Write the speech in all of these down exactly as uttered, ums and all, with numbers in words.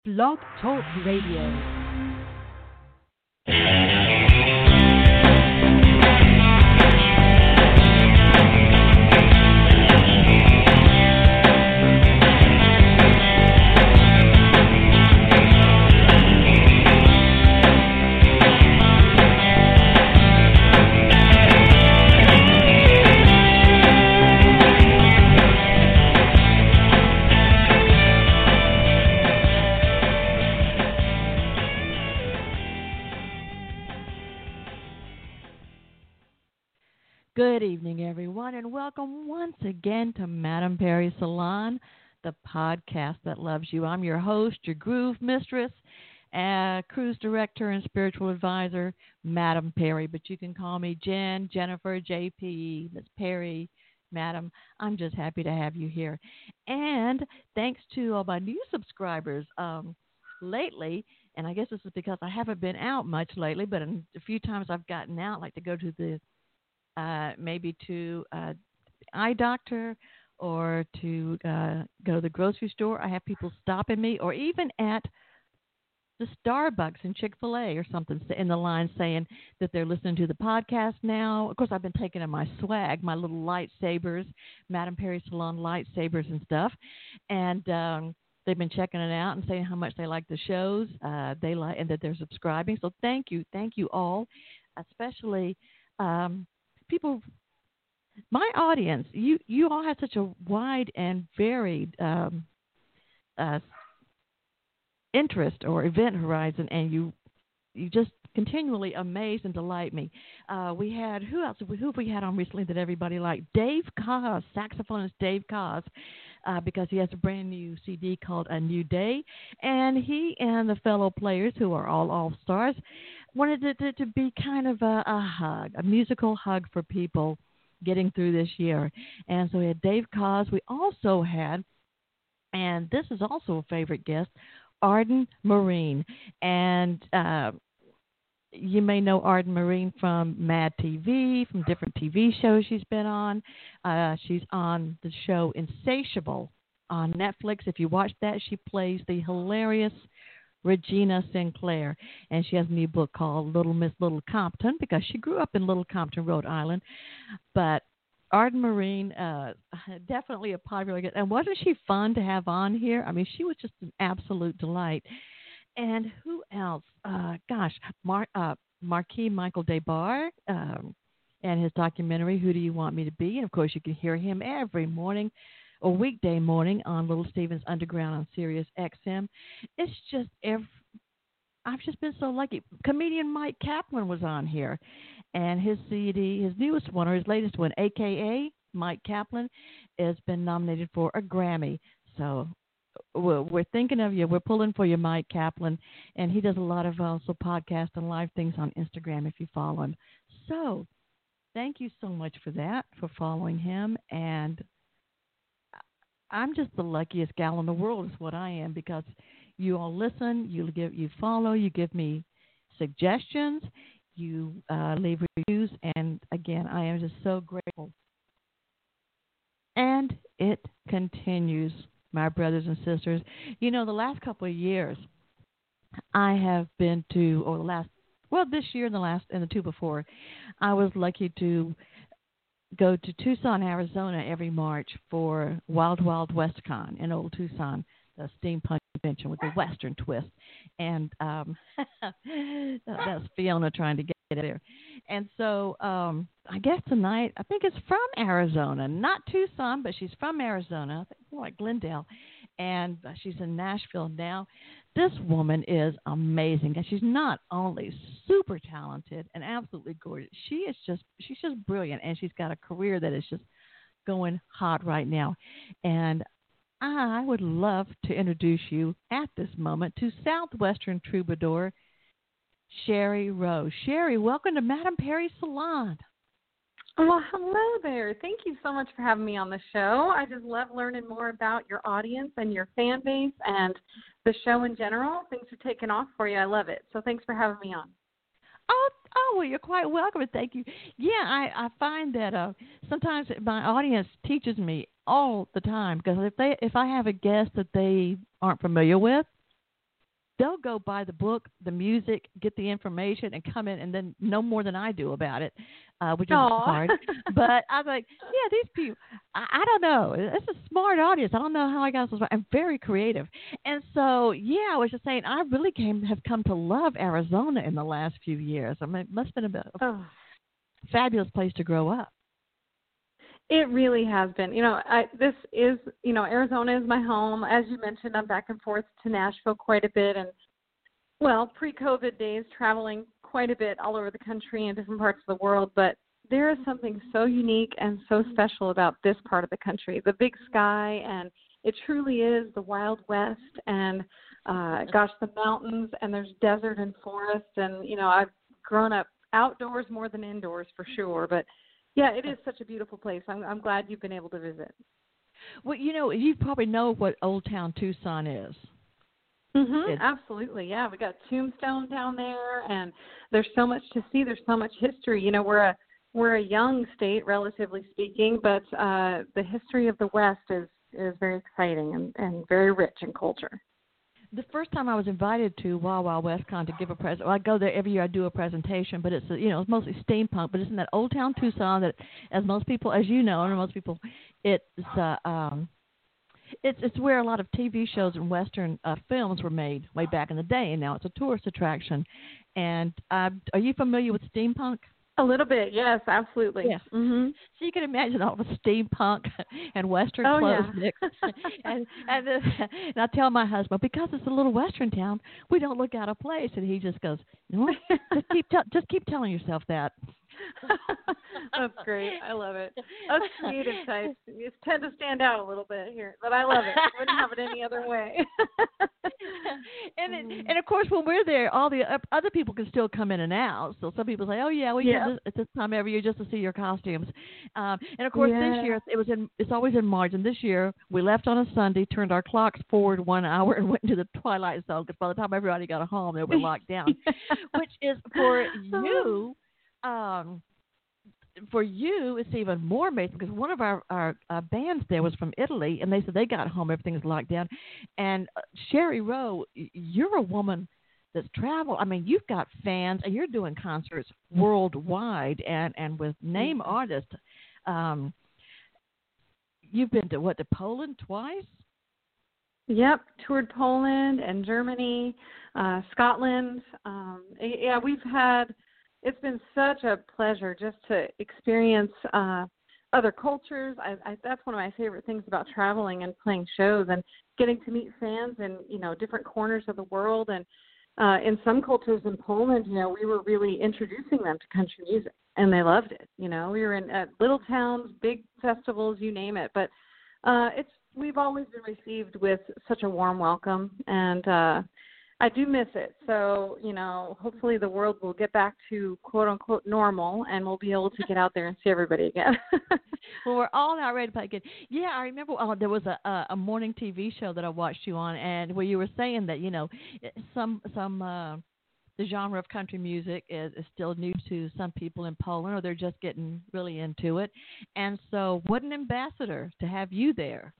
Blog Talk Radio. Good evening, everyone, and welcome once again to Madam Perry Salon, the podcast that loves you. I'm your host, your groove mistress, uh, cruise director, and spiritual advisor, Madam Perry. But you can call me Jen, Jennifer, J P, Miss Perry, Madam. I'm just happy to have you here. And thanks to all my new subscribers um, lately, and I guess this is because I haven't been out much lately, but a few times I've gotten out, like to go to the Uh, maybe to uh, eye doctor or to uh, go to the grocery store. I have people stopping me, or even at the Starbucks and Chick-fil-A or something in the line saying that they're listening to the podcast now. Of course, I've been taking in my swag, my little lightsabers, Madam Perry Salon lightsabers and stuff, and um, they've been checking it out and saying how much they like the shows, uh, they like, and that they're subscribing. So thank you, thank you all, especially. Um, People, my audience, you, you all have such a wide and varied um, uh, interest or event horizon, and you you just continually amaze and delight me. Uh, we had, who else, who have we had on recently that everybody liked? Dave Koz, saxophonist Dave Koz, uh, because he has a brand new C D called A New Day, and he and the fellow players, who are all all-stars, wanted it to, to be kind of a, a hug, a musical hug for people getting through this year. And so we had Dave Koz. We also had, and this is also a favorite guest, Arden Marine. And uh, you may know Arden Marine from Mad T V, from different T V shows she's been on. Uh, she's on the show Insatiable on Netflix. If you watch that, she plays the hilarious Regina Sinclair, and she has a new book called Little Miss Little Compton, because she grew up in Little Compton, Rhode Island. But Arden Marine, uh, definitely a popular guest. And wasn't she fun to have on here? I mean, she was just an absolute delight. And who else? Uh, gosh, Mar- uh, Marquis Michael DeBar, um, and his documentary, Who Do You Want Me to Be? And, of course, you can hear him every morning or weekday morning on Little Stevens Underground on Sirius X M. It's just, every, I've just been so lucky. Comedian Mike Kaplan was on here, and his C D, his newest one, or his latest one, A K A Mike Kaplan, has been nominated for a Grammy. So we're, we're thinking of you. We're pulling for you, Mike Kaplan, and he does a lot of also podcasts and live things on Instagram if you follow him. So thank you so much for that, for following him, and I'm just the luckiest gal in the world is what I am, because you all listen, you give, you follow, you give me suggestions, you uh, leave reviews, and again, I am just so grateful. And it continues, my brothers and sisters. You know, the last couple of years, I have been to, or the last, well, this year and the last, and the two before, I was lucky to go to Tucson, Arizona every March for Wild Wild WestCon in Old Tucson, the steampunk convention with a Western twist. And um, that's Fiona trying to get there. And so um, I guess tonight, I think it's from Arizona, not Tucson, but she's from Arizona, I think more like Glendale. And uh, she's in Nashville now. This woman is amazing. And she's not only super talented and absolutely gorgeous, she is just, she's just brilliant. And she's got a career that is just going hot right now. And I would love to introduce you at this moment to Southwestern troubadour, Sherry Rose. Sherry, welcome to Madam Perry Salon. Well, hello there. Thank you so much for having me on the show. I just love learning more about your audience and your fan base and the show in general. Things are taking off for you. I love it. So thanks for having me on. Oh, oh, well, you're quite welcome. Thank you. Yeah, I, I find that uh, sometimes my audience teaches me all the time, because if they if I have a guest that they aren't familiar with, they'll go buy the book, the music, get the information, and come in and then know more than I do about it, uh, which is Aww. hard. But I was like, yeah, these people, I, I don't know. It's a smart audience. I don't know how I got so smart. I'm very creative. And so, yeah, I was just saying, I really came have come to love Arizona in the last few years. I mean, it must have been a bit, Oh. fabulous place to grow up. It really has been. You know, I, this is, you know, Arizona is my home. As you mentioned, I'm back and forth to Nashville quite a bit. And, well, pre-COVID days, traveling quite a bit all over the country and different parts of the world. But there is something so unique and so special about this part of the country, the big sky. And it truly is the Wild West. And, uh, gosh, the mountains, and there's desert and forest. And, you know, I've grown up outdoors more than indoors for sure. But yeah, it is such a beautiful place. I'm, I'm glad you've been able to visit. Well, you know, you probably know what Old Town Tucson is. Mm-hmm, absolutely, yeah. We got Tombstone down there, and there's so much to see. There's so much history. You know, we're a we're a young state, relatively speaking, but uh, the history of the West is, is very exciting and, and very rich in culture. The first time I was invited to Wild Wild WestCon to give a present, well, I go there every year. I do a presentation, but it's you know it's mostly steampunk. But it's in that Old Town Tucson that, as most people, as you know, and most people, it's uh, um, it's it's where a lot of T V shows and Western uh, films were made way back in the day, and now it's a tourist attraction. And uh, are you familiar with steampunk? A little bit, yes, absolutely. Yes. Mm-hmm. So you can imagine all the steampunk and Western oh, clothes yeah. mixed. and and, uh, and I tell my husband, because it's a little Western town, we don't look out of place. And he just goes, no, just keep te- just keep telling yourself that. That's great. I love it. Us creative types you tend to stand out a little bit here, but I love it. I wouldn't have it any other way. and it, and of course, when we're there, all the other people can still come in and out. So some people say, "Oh yeah, we yeah. come at this time every year just to see your costumes." Um, and of course, yeah. this year it was in. It's always in March, and this year we left on a Sunday, turned our clocks forward one hour, and went into the twilight zone because by the time everybody got home, they were locked down. Which is for you. Um, for you, it's even more amazing because one of our, our uh, bands there was from Italy, and they said they got home, everything's locked down. And uh, Sherry Rowe, you're a woman that's traveled. I mean, you've got fans, and you're doing concerts worldwide and, and with name mm-hmm. artists. Um, you've been to, what, to Poland twice? Yep, toured Poland and Germany, uh, Scotland. Um, yeah, we've had... It's been such a pleasure just to experience uh, other cultures. I, I, that's one of my favorite things about traveling and playing shows and getting to meet fans in, you know, different corners of the world. And uh, in some cultures in Poland, you know, we were really introducing them to country music, and they loved it. You know, we were in at little towns, big festivals, you name it. But uh, it's we've always been received with such a warm welcome, and uh, I do miss it. So, you know, hopefully the world will get back to quote unquote normal and we'll be able to get out there and see everybody again. Well, we're all now ready to play again. Yeah, I remember oh, there was a, a morning T V show that I watched you on, and where you were saying that, you know, some, some, uh, the genre of country music is, is still new to some people in Poland, or they're just getting really into it. And so what an ambassador to have you there.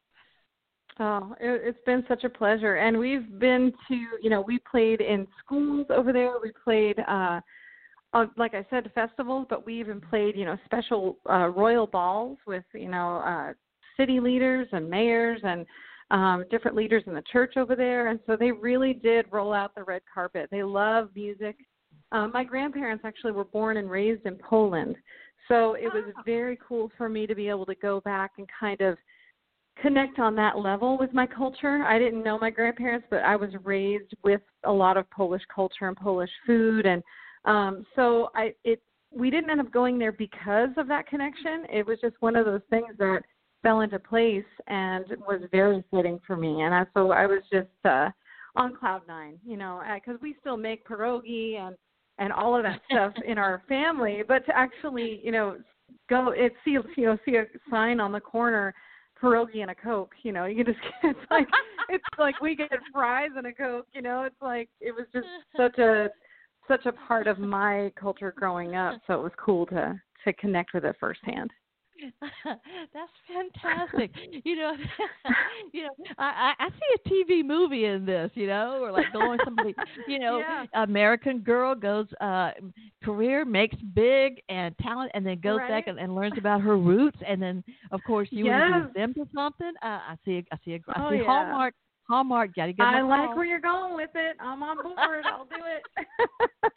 Oh, it, it's been such a pleasure. And we've been to, you know, we played in schools over there. We played, uh, uh, like I said, festivals, but we even played, you know, special uh, royal balls with, you know, uh, city leaders and mayors and um, different leaders in the church over there. And so they really did roll out the red carpet. They love music. Uh, my grandparents actually were born and raised in Poland. So it was very cool for me to be able to go back and kind of connect on that level with my culture. I didn't know my grandparents, but I was raised with a lot of Polish culture and Polish food. And um, so I, it, we didn't end up going there because of that connection. It was just one of those things that fell into place and was very fitting for me. And I, so I was just uh, on cloud nine, you know, because we still make pierogi and, and all of that stuff in our family. But to actually, you know, go, it see, you know, see a sign on the corner, pierogi and a Coke, you know, you can just, it's like, it's like we get fries and a Coke, you know, it's like, it was just such a, such a part of my culture growing up. So it was cool to, to connect with it firsthand. That's fantastic. You know, you know, I, I I see a T V movie in this. You know, or like going somebody, you know, Yeah. American Girl goes uh career makes big and talent, and then goes back Right? and, and learns about her roots, and then of course you introduce Yes. them to something. Uh, I see, I see, a, I Oh see yeah. Hallmark. Hallmark, gotta give them I a like call. where you're going with it. I'm on board. I'll do it.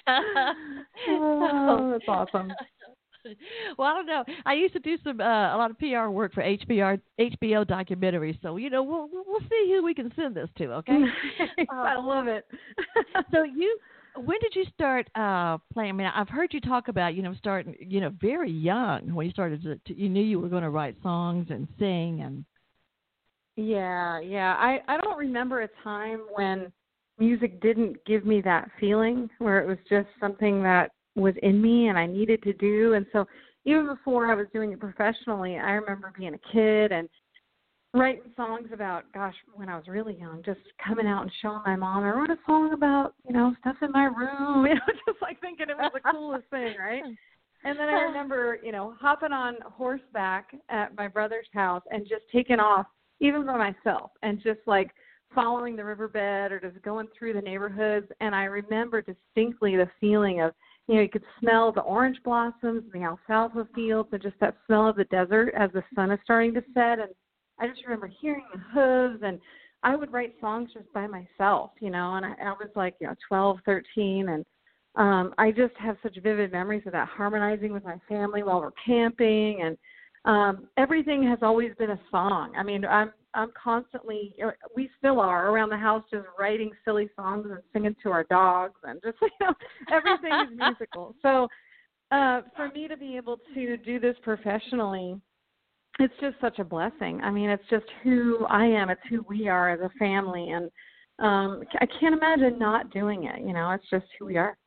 Oh, that's awesome. Well, I don't know. I used to do some uh, a lot of P R work for H B R H B O documentaries, so you know we'll we'll we'll see who we can send this to. Okay. Nice. Uh, I love it. so you, when did you start uh, playing? I mean, I've heard you talk about you know starting you know very young when you started to, to you knew you were going to write songs and sing and. Yeah, yeah. I I don't remember a time when music didn't give me that feeling where it was just something that was in me and I needed to do. And so even before I was doing it professionally, I remember being a kid and writing songs about, gosh, when I was really young, just coming out and showing my mom. I wrote a song about, you know, stuff in my room, you know, just like thinking it was the coolest thing, right? And then I remember, you know, hopping on horseback at my brother's house and just taking off, even by myself, and just like following the riverbed or just going through the neighborhoods. And I remember distinctly the feeling of, you know, you could smell the orange blossoms and the alfalfa fields and just that smell of the desert as the sun is starting to set. And I just remember hearing the hooves, and I would write songs just by myself, you know, and I, I was like, you know, twelve, thirteen, and um, I just have such vivid memories of that, harmonizing with my family while we're camping, and um, everything has always been a song. I mean, I'm I'm constantly, we still are around the house just writing silly songs and singing to our dogs, and just, you know, everything is musical. So uh, for me to be able to do this professionally, it's just such a blessing. I mean, it's just who I am. It's who we are as a family. And um, I can't imagine not doing it. You know, it's just who we are.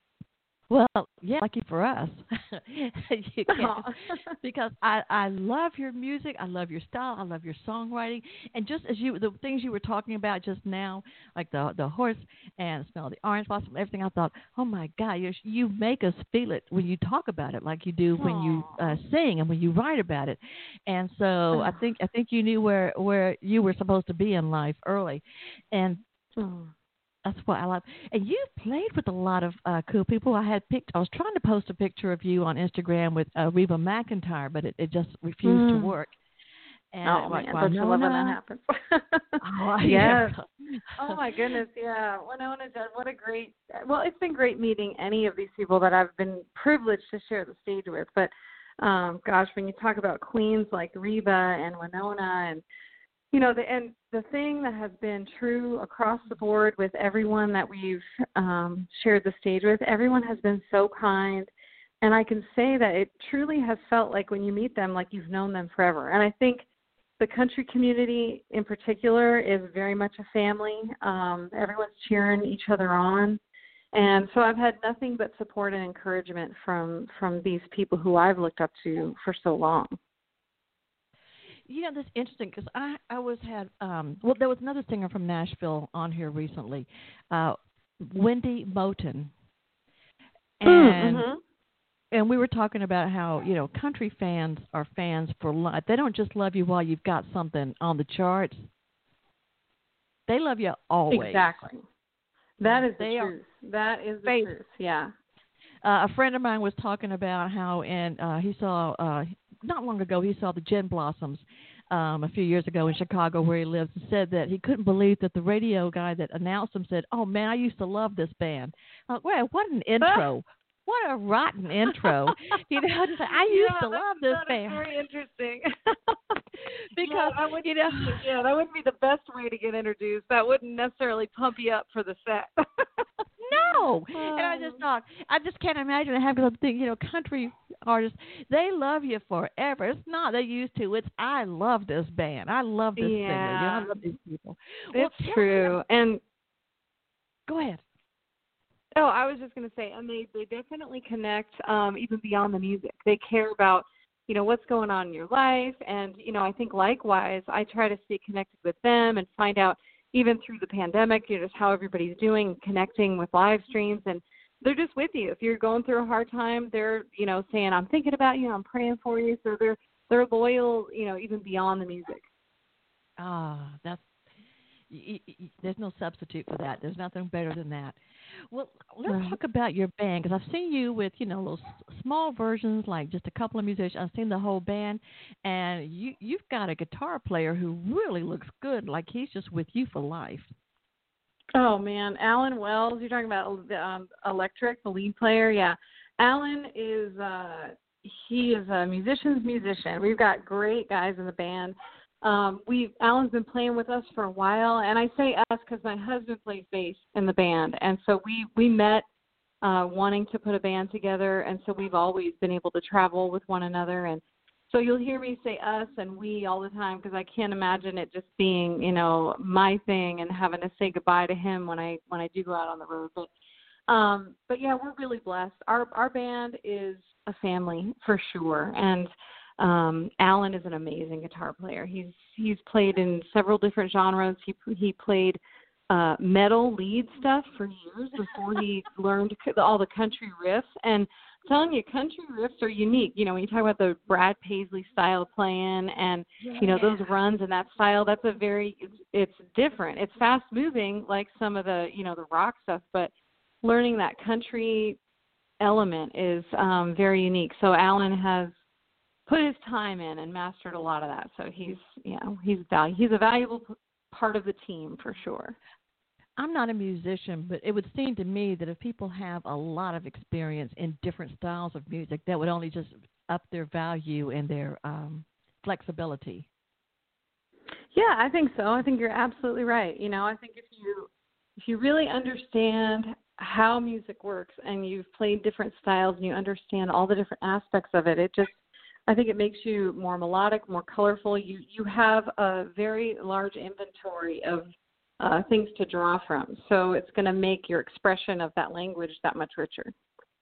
Well, yeah, lucky for us. You can't, because I, I love your music. I love your style. I love your songwriting. And just as you, the things you were talking about just now, like the the horse and the smell of the orange blossom, everything, I thought, oh my God, you you make us feel it when you talk about it, like you do when you uh, sing and when you write about it. And so I think I think you knew where where you were supposed to be in life early, and. Oh. That's what I like. And you played with a lot of uh, cool people. I had picked. I was trying to post a picture of you on Instagram with uh, Reba McEntire, but it, it just refused Mm. to work. And oh like, man, don't you love when that happens? Oh, yes. yeah. Oh my goodness, yeah. Winona Judd, what a great. Well, it's been great meeting any of these people that I've been privileged to share the stage with. But um, gosh, when you talk about queens like Reba and Winona, and you know, the, and the thing that has been true across the board with everyone that we've um, shared the stage with, everyone has been so kind. And I can say that it truly has felt like when you meet them, like you've known them forever. And I think the country community in particular is very much a family. Um, everyone's cheering each other on. And so I've had nothing but support and encouragement from, from these people who I've looked up to for so long. You know, that's interesting because I, I was had, um, well, there was another singer from Nashville on here recently, uh, Wendy Moten. And Mm-hmm. and we were talking about how, you know, country fans are fans for life. They don't just love you while you've got something on the charts. They love you always. Exactly. That is they the truth. Are, that is the they, truth, yeah. Uh, a friend of mine was talking about how, and uh, he saw, uh, not long ago, he saw the Gin Blossoms um, a few years ago in Chicago where he lives, and said that he couldn't believe that the radio guy that announced them said, oh, man, I used to love this band. Uh, well, what an intro. What a rotten intro. You know, just, I used yeah, to love this that band. That's very interesting. Because, yeah, that you know. Yeah, that wouldn't be the best way to get introduced. That wouldn't necessarily pump you up for the set. No. And I just thought, I just can't imagine having to think, you know, country artists, they love you forever. It's not they used to. It's I love this band. I love this yeah. singer. You know, I love these people. It's well, true. Me, and go ahead. Oh, I was just going to say, and they, they definitely connect um, even beyond the music. They care about, you know, what's going on in your life. And, you know, I think likewise, I try to stay connected with them and find out, even through the pandemic, you know, just how everybody's doing, connecting with live streams. And they're just with you. If you're going through a hard time, they're, you know, saying, I'm thinking about you, I'm praying for you. So they're they're loyal, you know, even beyond the music. Ah, that's y- y- y- there's no substitute for that. There's nothing better than that. Well, let's Right. talk about your band because I've seen you with you know little s- small versions, like just a couple of musicians. I've seen the whole band, and you you've got a guitar player who really looks good, like he's just with you for life. Oh man, Alan Wells. You're talking about the um, electric, the lead player. Yeah, Alan is. Uh, he is a musician's musician. We've got great guys in the band. Um, we Alan's been playing with us for a while, and I say us because my husband plays bass in the band, and so we we met uh, wanting to put a band together, and so we've always been able to travel with one another. And so you'll hear me say us and we all the time because I can't imagine it just being, you know, my thing and having to say goodbye to him when I when I do go out on the road. But um, but yeah, we're really blessed. Our our band is a family for sure, and um, Alan is an amazing guitar player. He's he's played in several different genres. He he played uh, metal lead stuff for years before he learned all the country riffs. And I'm telling you, country riffs are unique. You know, when you talk about the Brad Paisley style playing and, Yeah. you know, those runs and that style, that's a very, it's, it's different. It's fast moving like some of the, you know, the rock stuff, but learning that country element is um, very unique. So Alan has put his time in and mastered a lot of that. So he's, you know, he's valu- he's a valuable p- part of the team for sure. I'm not a musician, but it would seem to me that if people have a lot of experience in different styles of music, that would only just up their value and their um, flexibility. Yeah, I think so. I think you're absolutely right. You know, I think if you if you really understand how music works and you've played different styles and you understand all the different aspects of it, it just I think it makes you more melodic, more colorful. You you have a very large inventory of uh, things to draw from. So it's going to make your expression of that language that much richer.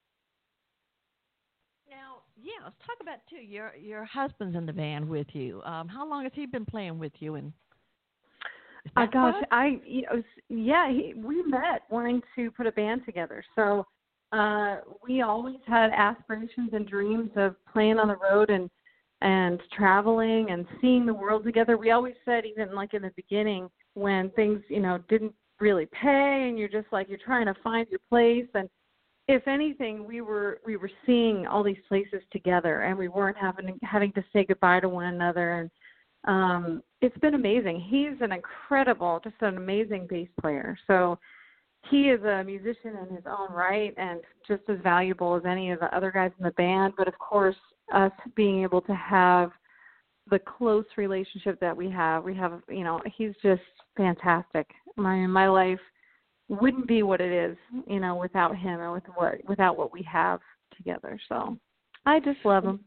Now, yeah, let's talk about too. Your your husband's in the band with you. Um, how long has he been playing with you? And is Oh that gosh, fun? I you know, yeah, he, we met wanting to put a band together. So uh, we always had aspirations and dreams of playing on the road and and traveling and seeing the world together. We always said, even like in the beginning, when things you know didn't really pay, and you're just like you're trying to find your place. And if anything, we were we were seeing all these places together, and we weren't having having to say goodbye to one another. And um, it's been amazing. He's an incredible, just an amazing bass player. So he is a musician in his own right and just as valuable as any of the other guys in the band. But of course, us being able to have the close relationship that we have, we have, you know, he's just fantastic. My my life wouldn't be what it is, you know, without him and with what without what we have together. So I just love him.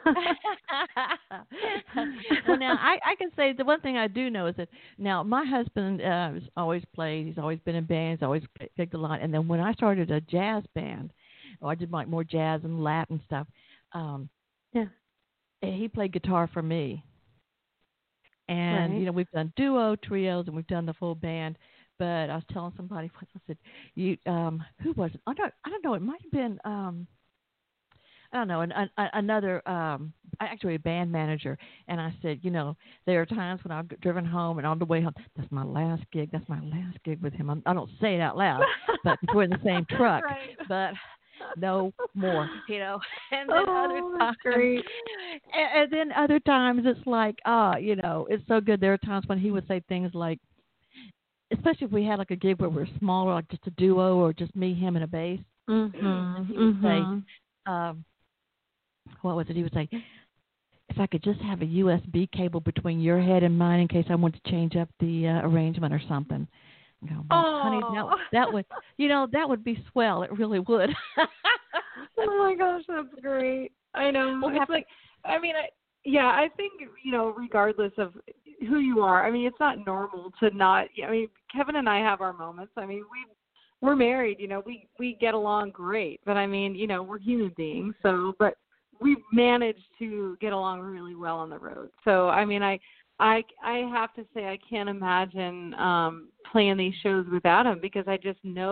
Well, now I, I can say the one thing I do know is that now my husband uh, has always played. He's always been in bands, always picked a lot. And then when I started a jazz band, or I did like more jazz and Latin stuff, um, Yeah. he played guitar for me. And Right. you know we've done duo, trios, and we've done the full band. But I was telling somebody, I said, "You, um, who was it? I don't, I don't know. It might have been." Um, I don't know, an, an, another, um, actually a band manager. And I said, you know, there are times when I've driven home and on the way home, that's my last gig. That's my last gig with him. I'm, I don't say it out loud, but we're in the same truck. Right. But no more, you know. And then Oh, other that's times, great. and, and then other times it's like, ah, you know, it's so good. There are times when he would say things like, especially if we had like a gig where we're smaller, like just a duo or just me, him, and a bass. Mhm. And he would say, Mhm. um, what was it? He would say, if I could just have a U S B cable between your head and mine in case I want to change up the uh, arrangement or something. I go, well, honey, that Oh. that would, you know, that would be swell. It really would. Oh my gosh, that's great. I know. We'll It's have like, I mean, I, yeah, I think, you know, regardless of who you are, I mean, it's not normal to not, I mean, Kevin and I have our moments. I mean, we, we're married, you know, we, we get along great, but I mean, you know, we're human beings. So, but we've managed to get along really well on the road. So, I mean, I, I, I have to say, I can't imagine um, playing these shows without him because I just know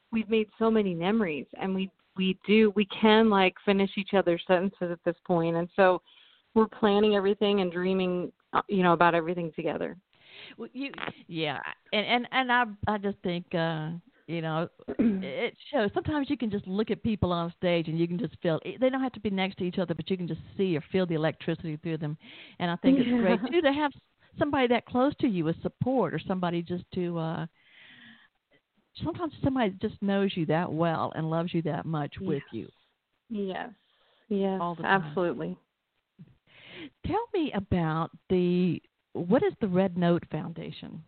we've made so many memories, and we we do we can like finish each other's sentences at this point, and so we're planning everything and dreaming, uh, you know, about everything together. Well, you, yeah, and and and I I just think uh, you know it shows. Sometimes you can just look at people on stage and you can just feel. They don't have to be next to each other, but you can just see or feel the electricity through them. And I think it's Yeah. great too to have somebody that close to you as support, or somebody just to. Uh, sometimes somebody just knows you that well and loves you that much Yes. with you. Yes. Yes. All the time. Absolutely. Tell me about the. What is the Red Note Foundation?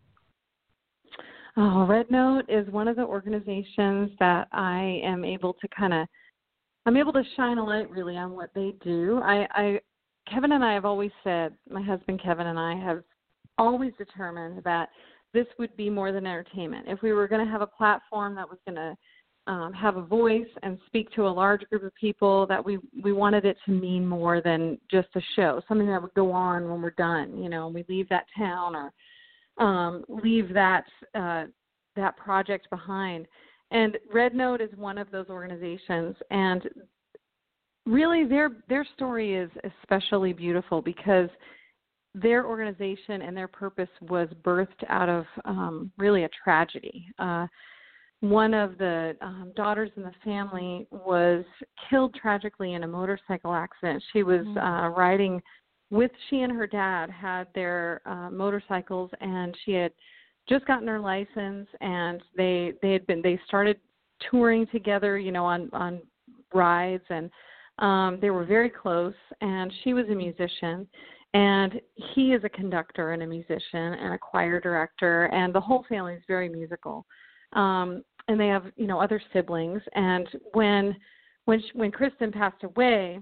Oh, Red Note is one of the organizations that I am able to kind of, I'm able to shine a light really on what they do. I, I, Kevin and I have always said, my husband Kevin and I have always determined that this would be more than entertainment. If we were going to have a platform that was going to um, have a voice and speak to a large group of people, that we, we wanted it to mean more than just a show, something that would go on when we're done, you know, and we leave that town or um, leave that uh, that project behind. And Red Note is one of those organizations, and really their their story is especially beautiful because their organization and their purpose was birthed out of um, really a tragedy. Uh, one of the um, daughters in the family was killed tragically in a motorcycle accident. She was Mm-hmm. uh, riding with, she and her dad had their uh, motorcycles, and she had just gotten her license, and they they had been they started touring together, you know, on on rides, and um, they were very close. And she was a musician, and he is a conductor and a musician and a choir director, and the whole family is very musical. Um, and they have, you know, other siblings. And when when she, when Kristen passed away,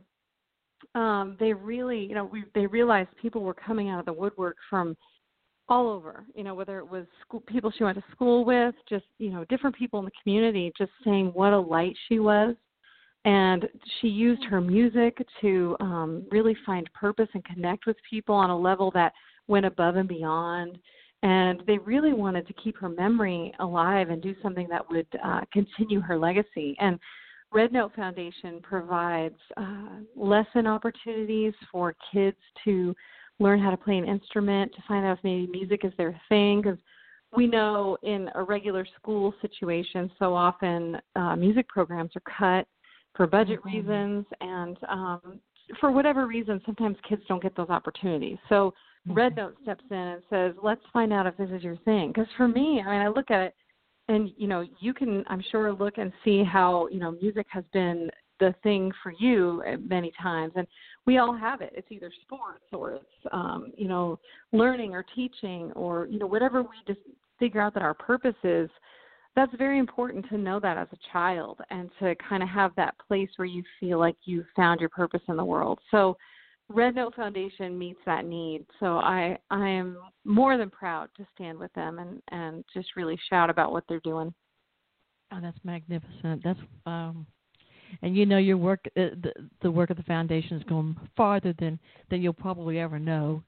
um, they really, you know, we, they realized people were coming out of the woodwork from all over, you know, whether it was school, people she went to school with, just, you know, different people in the community, just saying what a light she was. And she used her music to um, really find purpose and connect with people on a level that went above and beyond. And they really wanted to keep her memory alive and do something that would uh, continue her legacy. And Red Note Foundation provides uh, lesson opportunities for kids to learn how to play an instrument, to find out if maybe music is their thing, because we know in a regular school situation, so often uh, music programs are cut for budget Mm-hmm. reasons, and um, for whatever reason, sometimes kids don't get those opportunities. So Mm-hmm. Red Note steps in and says, let's find out if this is your thing. Because for me, I mean, I look at it, and, you know, you can, I'm sure, look and see how, you know, music has been the thing for you many times. And we all have it. It's either sports or it's, um, you know, learning or teaching or, you know, whatever we just figure out that our purpose is. That's very important to know that as a child and to kind of have that place where you feel like you found your purpose in the world. So Red Note Foundation meets that need. So I, I am more than proud to stand with them and, and just really shout about what they're doing. Oh, that's magnificent. That's um, and you know your work, uh, the the work of the foundation is going farther than than you'll probably ever know.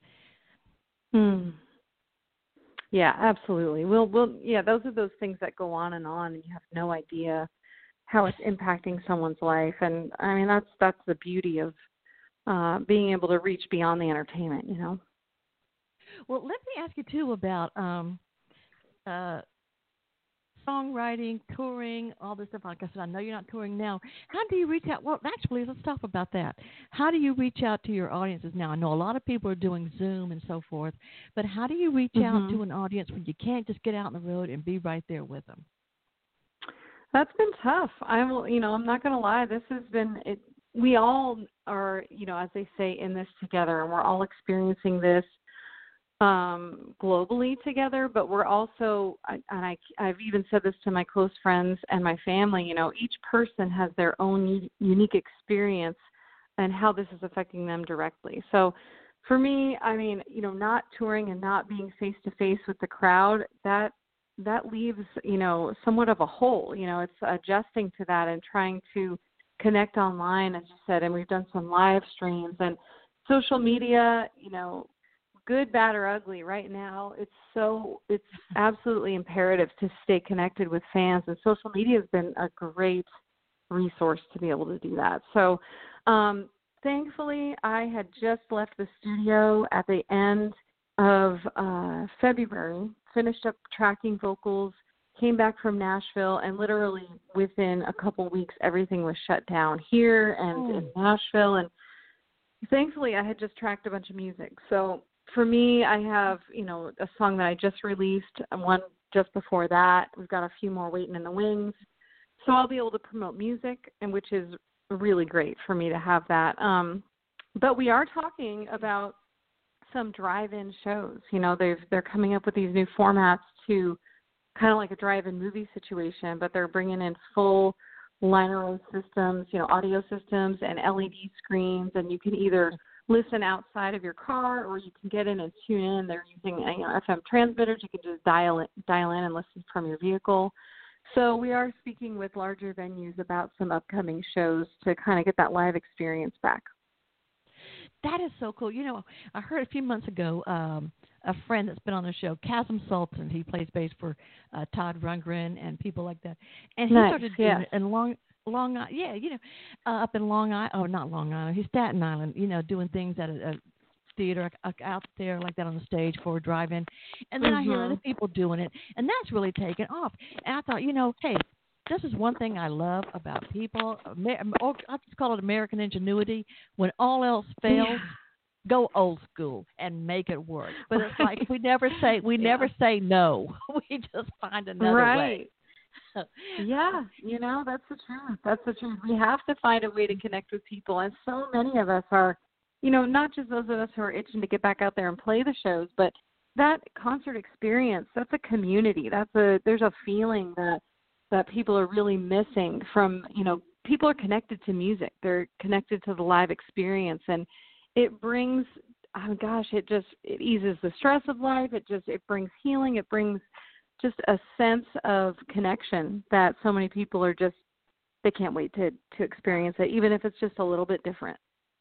Hmm. Yeah, absolutely. We'll, we'll, yeah, those are those things that go on and on, and you have no idea how it's impacting someone's life. And I mean, that's that's the beauty of uh, being able to reach beyond the entertainment, you know. Well, let me ask you too about um, uh, songwriting, touring, all this stuff. Like I said, I know you're not touring now. How do you reach out? Well, actually, let's talk about that. How do you reach out to your audiences now? I know a lot of people are doing Zoom and so forth, but how do you reach Mm-hmm. out to an audience when you can't just get out on the road and be right there with them? That's been tough. I will, you know, I'm not going to lie. This has been, it, we all are, you know, as they say, in this together, and we're all experiencing this um, globally together, but we're also, and I, I've even said this to my close friends and my family, you know, each person has their own unique experience and how this is affecting them directly. So for me, I mean, you know, not touring and not being face-to-face with the crowd, that that leaves, you know, somewhat of a hole. You know, it's adjusting to that and trying to connect online, as you said, and we've done some live streams and social media, you know, good, bad, or ugly, right now it's so it's absolutely imperative to stay connected with fans, and social media has been a great resource to be able to do that. So um, thankfully, I had just left the studio at the end of uh, February, finished up tracking vocals, came back from Nashville, and literally within a couple weeks, everything was shut down here and oh. in Nashville. And thankfully, I had just tracked a bunch of music. So for me, I have, you know, a song that I just released, and one just before that. We've got a few more waiting in the wings. So I'll be able to promote music, and which is really great for me to have that. Um, but we are talking about some drive-in shows. You know, they've, they're coming up with these new formats to kind of like a drive-in movie situation, but they're bringing in full liner systems, you know, audio systems and L E D screens, and you can either listen outside of your car or you can get in and tune in. They're using, you know, F M transmitters. You can just dial in, dial in and listen from your vehicle. So we are speaking with larger venues about some upcoming shows to kind of get that live experience back. That is so cool. You know, I heard a few months ago um, a friend that's been on the show, Chasm Sultan. He plays bass for uh, Todd Rundgren and people like that. And he nice, started doing yeah. it in Long Long Island. Yeah, you know, uh, up in Long Island. Oh, not Long Island. He's Staten Island, you know, doing things at a, a theater uh, out there like that on the stage for a drive-in. And then mm-hmm. I hear other people doing it, and that's really taken off. And I thought, you know, hey, this is one thing I love about people. Or I just call it American ingenuity. When all else fails, yeah. go old school and make it work. But it's like we never say we yeah. never say no. We just find another right. way. Yeah, you know, that's the truth. That's the truth. We have to find a way to connect with people, and so many of us are, you know, not just those of us who are itching to get back out there and play the shows, but that concert experience. That's a community. That's a there's a feeling that. that people are really missing from, you know, people are connected to music. They're connected to the live experience. And it brings, oh gosh, it just, it eases the stress of life. It just, it brings healing. It brings just a sense of connection that so many people are just, they can't wait to, to experience it, even if it's just a little bit different.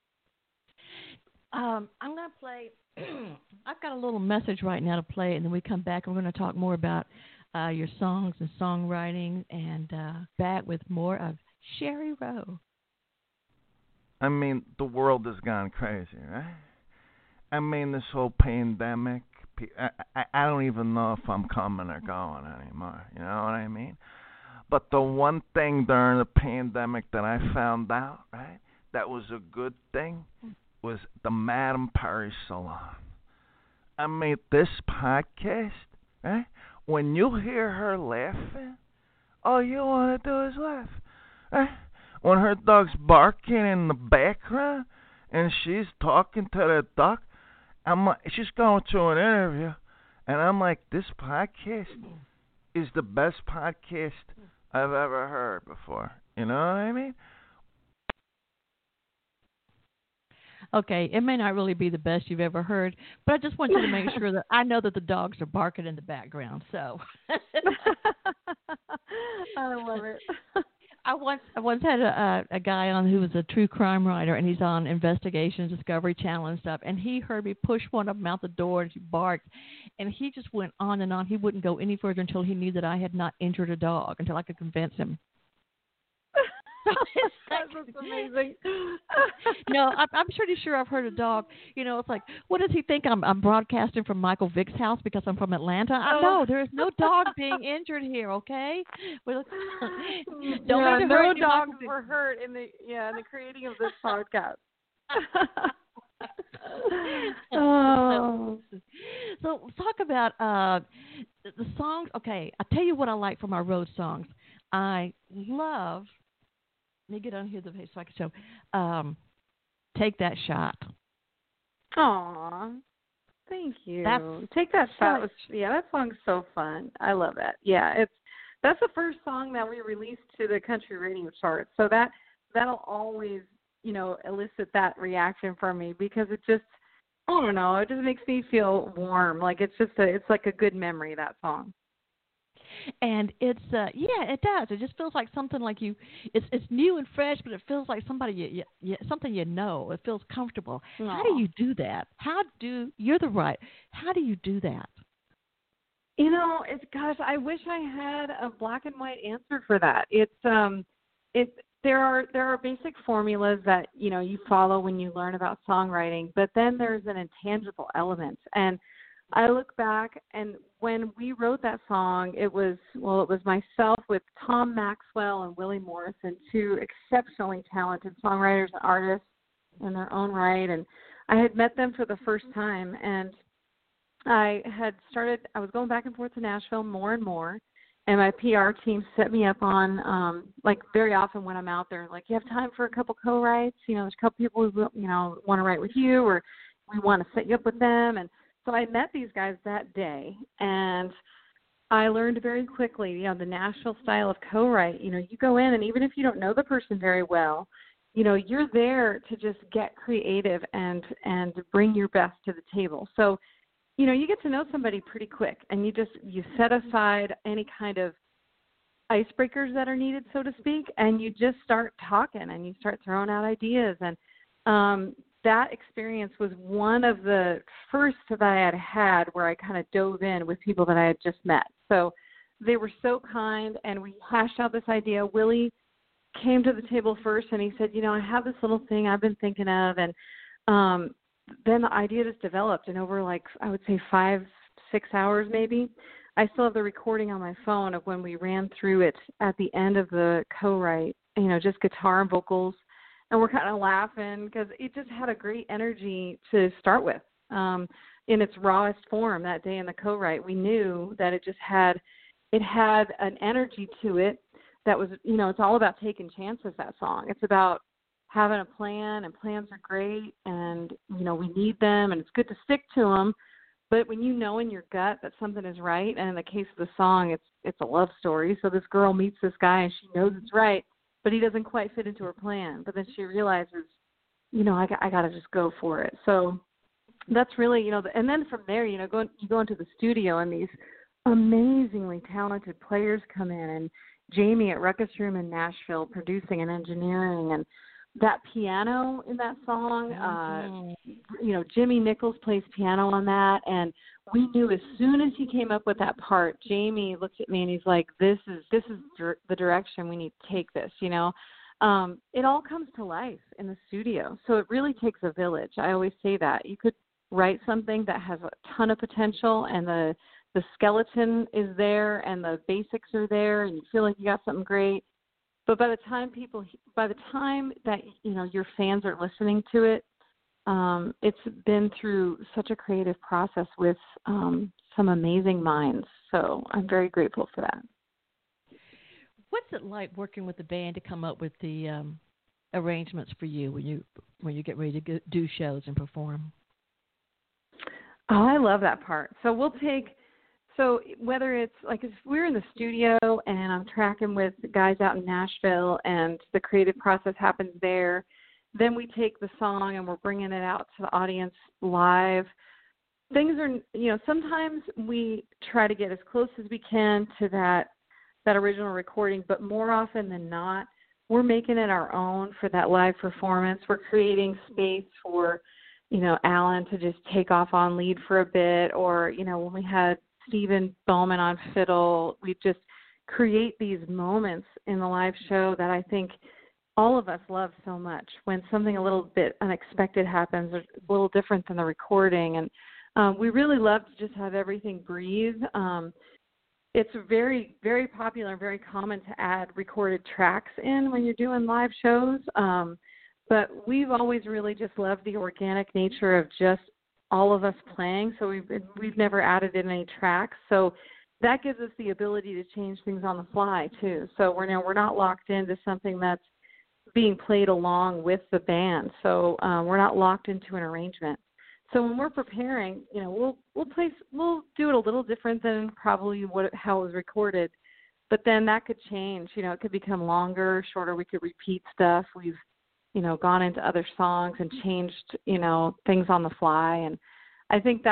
Um, I'm going to play, I've got a little message right now to play, and then we come back and we're going to talk more about Uh, your songs and songwriting, and uh, back with more of Sherry Rowe. I mean, the world has gone crazy, right? I mean, this whole pandemic, I, I, I don't even know if I'm coming or going anymore, you know what I mean? But the one thing during the pandemic that I found out, right, that was a good thing, was the Madame Perry Salon. I mean, this podcast, right? When you hear her laughing, all you want to do is laugh. Eh? When her dog's barking in the background and she's talking to the dog, I'm like, she's going to an interview, and I'm like, this podcast is the best podcast I've ever heard before. You know what I mean? Okay, it may not really be the best you've ever heard, but I just want you to make sure that I know that the dogs are barking in the background. So I love it. I once I once had a, a guy on who was a true crime writer, and he's on Investigation, Discovery Channel and stuff, and he heard me push one of them out the door, and she barked, and he just went on and on. He wouldn't go any further until he knew that I had not injured a dog, until I could convince him. That's amazing. No, I'm, I'm pretty sure I've heard a dog. You know, it's like, what does he think? I'm, I'm broadcasting from Michael Vick's house because I'm from Atlanta? I know there is no dog being injured here. Okay, well, don't yeah, mean to no hurt you, dogs Michael. were hurt in the yeah in the creating of this podcast. Oh. So, so let's talk about uh, the songs. Okay, I'll tell you what I like from our road songs. I love. Let me get on here the page so I can show. Um, Take That Shot. Aw, thank you. That's Take That so, Shot was yeah, that song's so fun. I love that. Yeah, it's that's the first song that we released to the country radio charts. So that that'll always, you know, elicit that reaction from me because it just I don't know, it just makes me feel warm. Like it's just a it's like a good memory, that song. And it's uh, yeah, it does. It just feels like something like you. It's it's new and fresh, but it feels like somebody you, you, you something you know. It feels comfortable. Aww. How do you do that? How do you're the right? How do you do that? You know, it's gosh, I wish I had a black and white answer for that. It's um, it there are there are basic formulas that you know you follow when you learn about songwriting, but then there's an intangible element. And I look back, and when we wrote that song, it was well, it was myself with Tom Maxwell and Willie Morrison, two exceptionally talented songwriters and artists in their own right, and I had met them for the first time, and I had started, I was going back and forth to Nashville more and more, and my P R team set me up on, um, like very often when I'm out there, like, you have time for a couple co-writes? You know, there's a couple people who, you know, want to write with you, or we want to set you up with them. And so I met these guys that day, and I learned very quickly, you know, the Nashville style of co-write. You know, you go in, and even if you don't know the person very well, you know, you're there to just get creative and, and bring your best to the table. So, you know, you get to know somebody pretty quick, and you just, you set aside any kind of icebreakers that are needed, so to speak, and you just start talking, and you start throwing out ideas. And um, that experience was one of the first that I had had where I kind of dove in with people that I had just met. So they were so kind, and we hashed out this idea. Willie came to the table first, and he said, you know, I have this little thing I've been thinking of, and um, then the idea just developed, and over like, I would say five, six hours maybe, I still have the recording on my phone of when we ran through it at the end of the co-write, you know, just guitar and vocals, and we're kind of laughing because it just had a great energy to start with. Um, in its rawest form that day in the co-write, we knew that it just had, it had an energy to it that was, you know, it's all about taking chances, that song. It's about having a plan, and plans are great, and, you know, we need them, and it's good to stick to them. But when you know in your gut that something is right, and in the case of the song, it's it's a love story. So this girl meets this guy, and she knows it's right, but he doesn't quite fit into her plan. But then she realizes, you know, I got, I got to just go for it. So that's really, you know, the, and then from there, you know, go, you go into the studio, and these amazingly talented players come in, and Jamie at Ruckus Room in Nashville producing and engineering, and that piano in that song, uh, you know, Jimmy Nichols plays piano on that, and we knew as soon as he came up with that part, Jamie looked at me and he's like, this is this is the direction we need to take this, you know. Um, it all comes to life in the studio, so it really takes a village. I always say that. You could write something that has a ton of potential, and the, the skeleton is there, and the basics are there, and you feel like you got something great. But by the time people, by the time that, you know, your fans are listening to it, um, it's been through such a creative process with um, some amazing minds. So I'm very grateful for that. What's it like working with the band to come up with the um, arrangements for you when you when you get ready to go, do shows and perform? Oh, I love that part. So we'll take. So whether it's like if we're in the studio and I'm tracking with guys out in Nashville and the creative process happens there, then we take the song and we're bringing it out to the audience live. Things are, you know, sometimes we try to get as close as we can to that that original recording, but more often than not, we're making it our own for that live performance. We're creating space for, you know, Alan to just take off on lead for a bit, or, you know, when we had Stephen Bowman on fiddle, we just create these moments in the live show that I think all of us love so much. When something a little bit unexpected happens, it's a little different than the recording, and um, we really love to just have everything breathe. Um, it's very, very popular and very common to add recorded tracks in when you're doing live shows, um, but we've always really just loved the organic nature of just all of us playing, so we've we've never added in any tracks. So that gives us the ability to change things on the fly too. So we're now we're not locked into something that's being played along with the band. So um, we're not locked into an arrangement. So when we're preparing, you know, we'll we'll play we'll do it a little different than probably what how it was recorded, but then that could change. You know, it could become longer, shorter. We could repeat stuff. We've you know, gone into other songs and changed, you know, things on the fly. And I think that's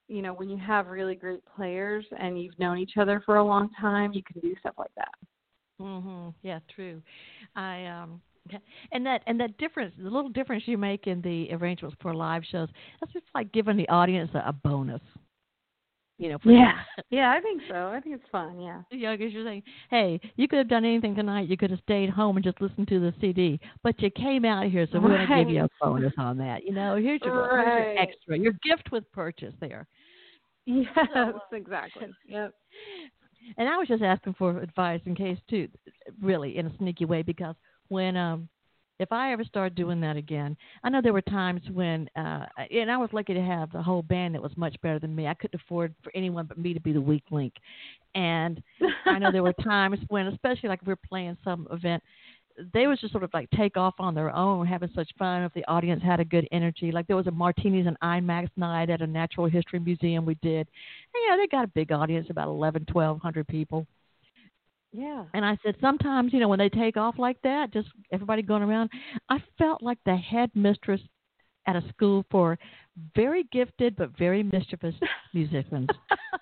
you know, when you have really great players and you've known each other for a long time, you can do stuff like that. Mhm. Yeah, true. I um and that and that difference, the little difference you make in the arrangements for live shows, that's just like giving the audience a, a bonus. You know, for Yeah. Yeah, I think so. I think it's fun, yeah. the youngest, you're saying, hey, you could have done anything tonight. You could have stayed home and just listened to the C D, but you came out here, so we're going to give you a bonus on that. You know, here's your here's your Right. extra, your gift with purchase there. Yes, So, uh, exactly. Yep. and I was just asking for advice in case too, really in a sneaky way, because when um if I ever start doing that again, I know there were times when, uh, and I was lucky to have the whole band that was much better than me. I couldn't afford for anyone but me to be the weak link. And I know there were times when, especially like if we were playing some event, they was just sort of like take off on their own, having such fun. If the audience had a good energy, like there was a Martinis and IMAX night at a Natural History Museum we did. And, yeah, they got a big audience, about eleven, twelve hundred people. Yeah. And I said, sometimes, you know, when they take off like that, just everybody going around, I felt like the headmistress at a school for very gifted but very mischievous musicians.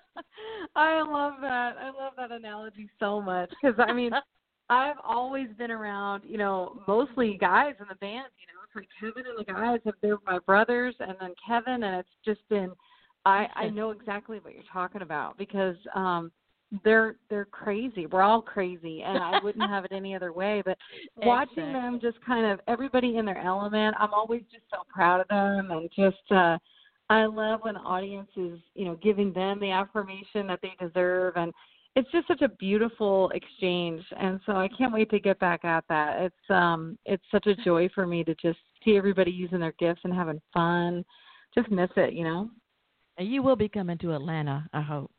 I love that. I love that analogy so much because, I mean, I've always been around, you know, mostly guys in the band. You know, it's like Kevin and the guys, have they're my brothers, and then Kevin, and it's just been, I, I know exactly what you're talking about because um, they're they're crazy. We're all crazy, and I wouldn't have it any other way. But watching Exactly. them just kind of, everybody in their element, I'm always just so proud of them, and just, uh, I love when the audience is, you know, giving them the affirmation that they deserve, and it's just such a beautiful exchange. And so I can't wait to get back at that. It's um, it's such a joy for me to just see everybody using their gifts and having fun. Just miss it, you know. And you will be coming to Atlanta, I hope.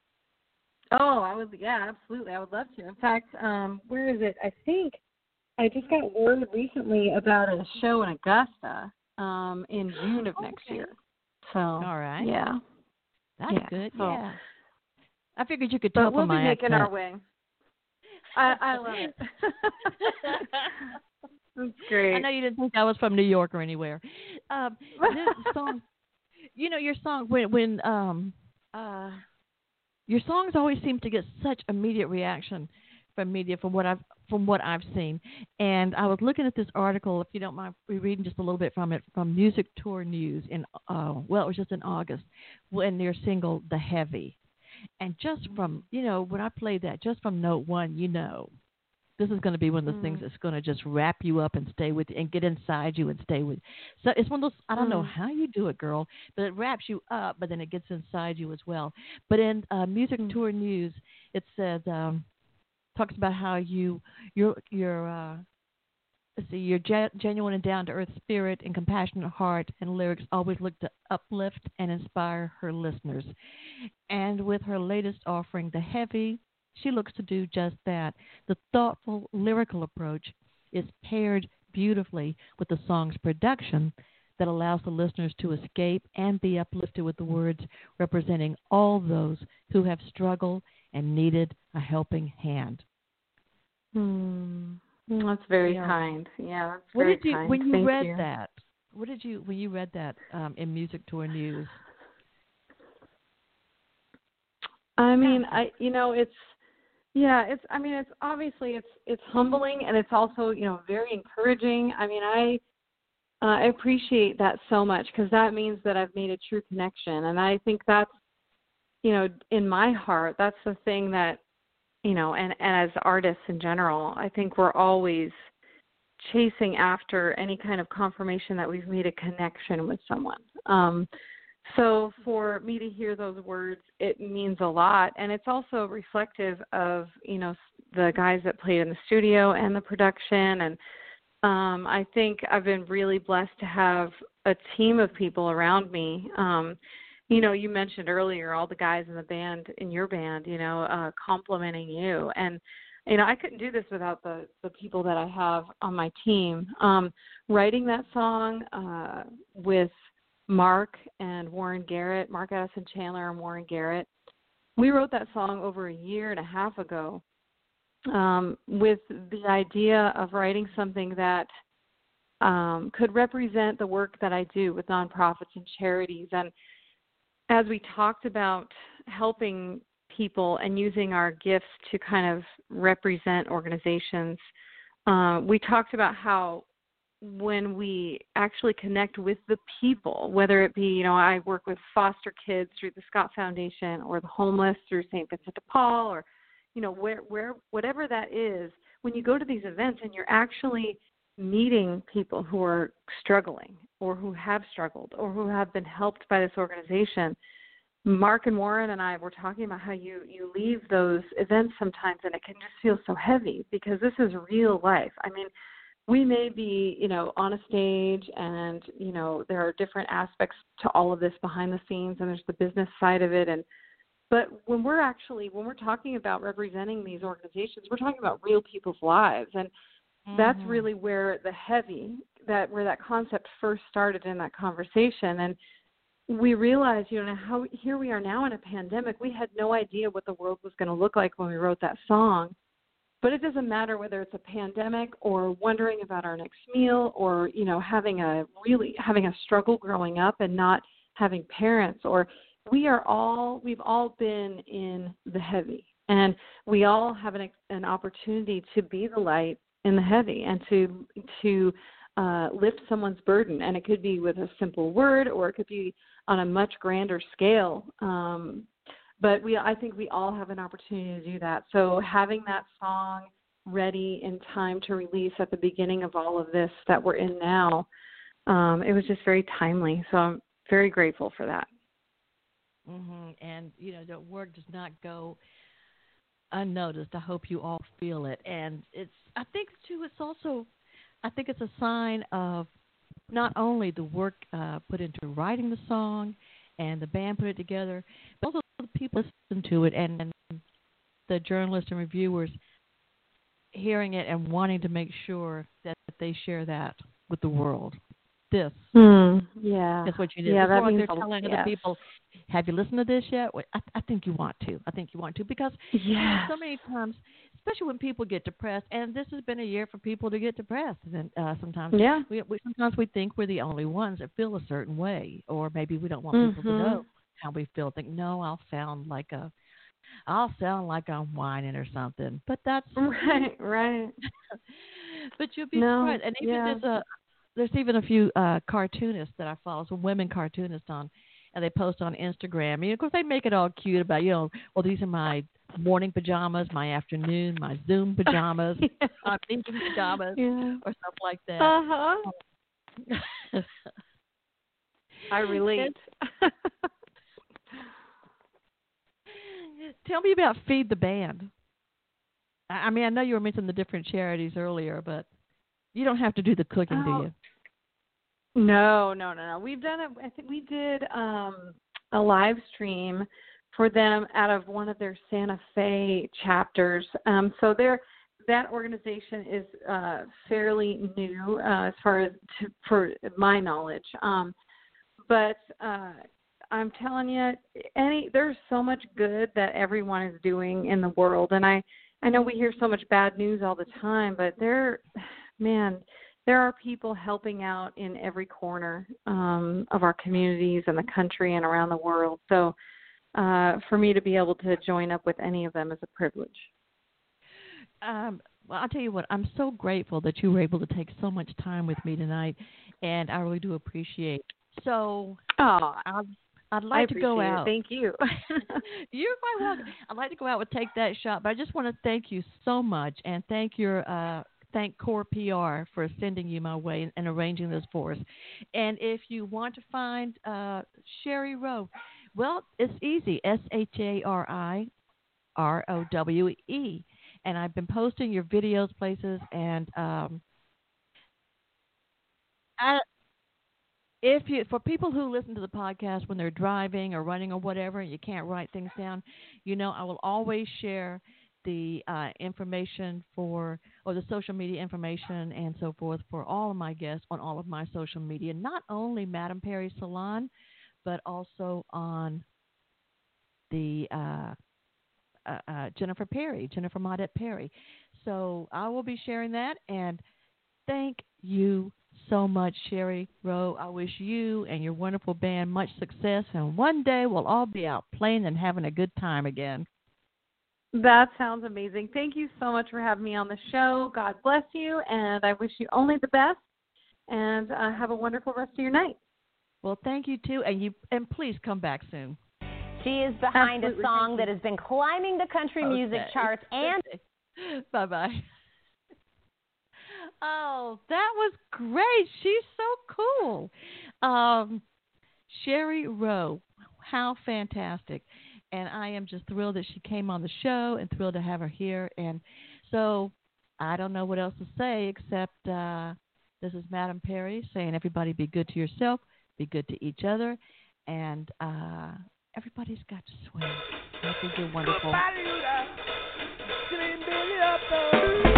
Oh, I would, yeah, absolutely. I would love to. In fact, um, where is it? I think I just got word recently about a show in Augusta um, in June of next Okay. year. So, All right. yeah. That's yeah. good. So, Yeah. I figured you could but tell we'll from be my making accent. our way. I, I love it. That's great. I know you didn't think I was from New York or anywhere. Um, this song, you know, your song when when um uh your songs always seem to get such immediate reaction from media from what I've from what I've seen. And I was looking at this article, if you don't mind reading just a little bit from it, from Music Tour News in uh well it was just in August when their single The Heavy. And just from, you know, when I played that, just from note one, you know, this is going to be one of those mm. things that's going to just wrap you up and stay with you and get inside you and stay with you. So it's one of those, I don't mm. know how you do it, girl, but it wraps you up, but then it gets inside you as well. But in uh, Music mm. Tour News, it says, um, talks about how you, your, your, uh, let's see, your ge- genuine and down-to-earth spirit and compassionate heart and lyrics always look to uplift and inspire her listeners. And with her latest offering, The Heavy, she looks to do just that. The thoughtful lyrical approach is paired beautifully with the song's production that allows the listeners to escape and be uplifted with the words representing all those who have struggled and needed a helping hand. Hmm. That's very yeah. kind. Yeah, that's what very did you kind. when you Thank read you. that? What did you when you read that um, in Music Tour News? I mean, I you know, it's yeah, it's I mean, it's obviously it's it's humbling and it's also, you know, very encouraging. I mean, I uh, I appreciate that so much because that means that I've made a true connection, and I think that's, you know, in my heart, that's the thing that, you know, and, and as artists in general, I think we're always chasing after any kind of confirmation that we've made a connection with someone. Um, so for me to hear those words, it means a lot. And it's also reflective of, you know, the guys that played in the studio and the production. And um, I think I've been really blessed to have a team of people around me. Um, You know, you mentioned earlier all the guys in the band, in your band, you know, uh, complimenting you. And, you know, I couldn't do this without the, the people that I have on my team. Um, writing that song uh, with Mark and Warren Garrett, Mark Addison Chandler and Warren Garrett, we wrote that song over a year and a half ago um, with the idea of writing something that um, could represent the work that I do with nonprofits and charities. And as we talked about helping people and using our gifts to kind of represent organizations, uh, we talked about how when we actually connect with the people, whether it be, you know, I work with foster kids through the Scott Foundation or the homeless through Saint Vincent de Paul, or, you know, where, where, whatever that is, when you go to these events and you're actually meeting people who are struggling or who have struggled or who have been helped by this organization. Mark and Warren and I were talking about how you, you leave those events sometimes and it can just feel so heavy because this is real life. I mean, we may be, you know, on a stage and, you know, there are different aspects to all of this behind the scenes and there's the business side of it. And, but when we're actually, when we're talking about representing these organizations, we're talking about real people's lives. And mm-hmm. that's really where the heavy, that where that concept first started in that conversation. And we realized, you know, how here we are now in a pandemic. We had no idea what the world was going to look like when we wrote that song. But it doesn't matter whether it's a pandemic or wondering about our next meal or, you know, having a really having a struggle growing up and not having parents, or we are all, we've all been in the heavy, and we all have an, an opportunity to be the light in the heavy and to, to uh, lift someone's burden. And it could be with a simple word, or it could be on a much grander scale. Um, But we, I think we all have an opportunity to do that. So having that song ready in time to release at the beginning of all of this that we're in now, um, it was just very timely. So I'm very grateful for that. Mm-hmm. And, you know, the work does not go unnoticed. I hope you all feel it. And it's, I think, too, it's also, I think it's a sign of not only the work uh, put into writing the song and the band put it together, but also the people listen to it and, and the journalists and reviewers hearing it and wanting to make sure that they share that with the world. This. Mm, yeah. That's what you did. Yeah, Before that means they're telling yes. other people, have you listened to this yet? Well, I, I think you want to. I think you want to because yes. you know, so many times, especially when people get depressed, and this has been a year for people to get depressed. And uh, sometimes, yeah. we, we sometimes we think we're the only ones that feel a certain way, or maybe we don't want mm-hmm. people to know how we feel. Think, no, I'll sound like a, I'll sound like I'm whining or something. But that's right, right. But you'll be no, surprised. And even yeah. there's a, there's even a few uh, cartoonists that I follow, some women cartoonists on, and they post on Instagram. You know, of course, they make it all cute about, you know, well, these are my morning pajamas, my afternoon, my Zoom pajamas, yeah. my evening pajamas, yeah. or something like that. Uh-huh. I relate. Tell me about Feed the Band. I mean, I know you were mentioning the different charities earlier, but you don't have to do the cooking, oh. do you? No, no, no, no. We've done it. I think we did um, a live stream for them out of one of their Santa Fe chapters. Um, so they're, that organization is uh, fairly new uh, as far as to, for my knowledge. Um, but uh, I'm telling you, any there's so much good that everyone is doing in the world, and I, I know we hear so much bad news all the time, but there, man. There are people helping out in every corner um, of our communities and the country and around the world. So uh, for me to be able to join up with any of them is a privilege. Um, well, I'll tell you what, I'm so grateful that you were able to take so much time with me tonight, and I really do appreciate it. So oh, I'd, I'd like to go out. It. Thank you. You're quite welcome. I'd like to go out and take that shot, but I just want to thank you so much, and thank your uh, thank Core P R for sending you my way and, and arranging this for us. And if you want to find uh, Shari Rowe, well, it's easy, S H A R I R O W E. And I've been posting your videos places, and um, I, if you, for people who listen to the podcast when they're driving or running or whatever, and you can't write things down, you know, I will always share the uh, information for, or the social media information and so forth for all of my guests on all of my social media, not only Madame Perry Salon, but also on the uh, uh, uh, Jennifer Perry, Jennifer Maudette Perry. So I will be sharing that, and thank you so much, Sherry Rowe. I wish you and your wonderful band much success, and one day we'll all be out playing and having a good time again. That sounds amazing. Thank you so much for having me on the show. God bless you, and I wish you only the best, and uh, have a wonderful rest of your night. Well, thank you, too, and you and please come back soon. She is behind Absolutely. a song that has been climbing the country Okay. music charts. And bye-bye. Oh, that was great. She's so cool. Um, Sherry Rowe, how fantastic. And I am just thrilled that she came on the show and thrilled to have her here. And so I don't know what else to say except uh, this is Madam Perry saying everybody be good to yourself, be good to each other, and uh, everybody's got to swing. I think you're wonderful.